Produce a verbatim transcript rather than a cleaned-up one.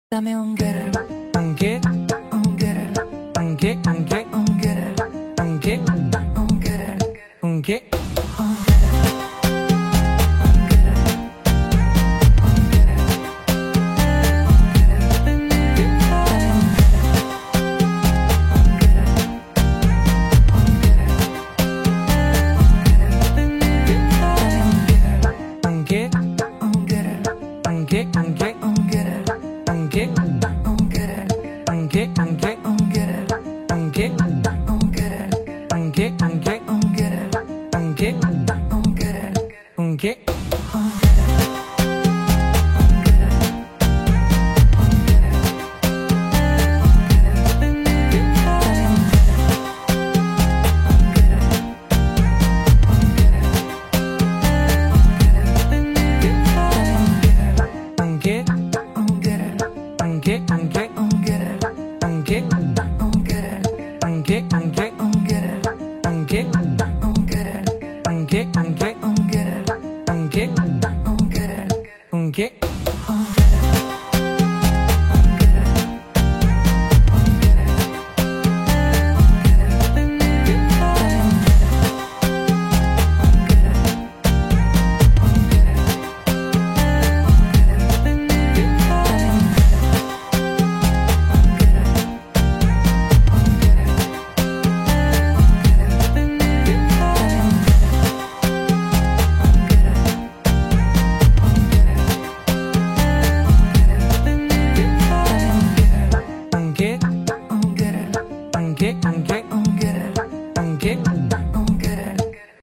Dame un girl, ¿Un qué? un girl, ¿Un qué? ¿Un qué? un girl, ¿Un qué? un girl, ¿Un qué? un ¿Un qué? un girl, ¿Un qué? ¿Un qué? un girl, ¿Un qué? un girl, ¿Un qué? ¿Un qué? un girl, ¿Un qué? un girl, ¿Un qué? ¿Un qué? un girl, ¿Un qué? un girl, ¿Un qué? ¿Un qué? un girl, ¿Un qué? ¿Un qué?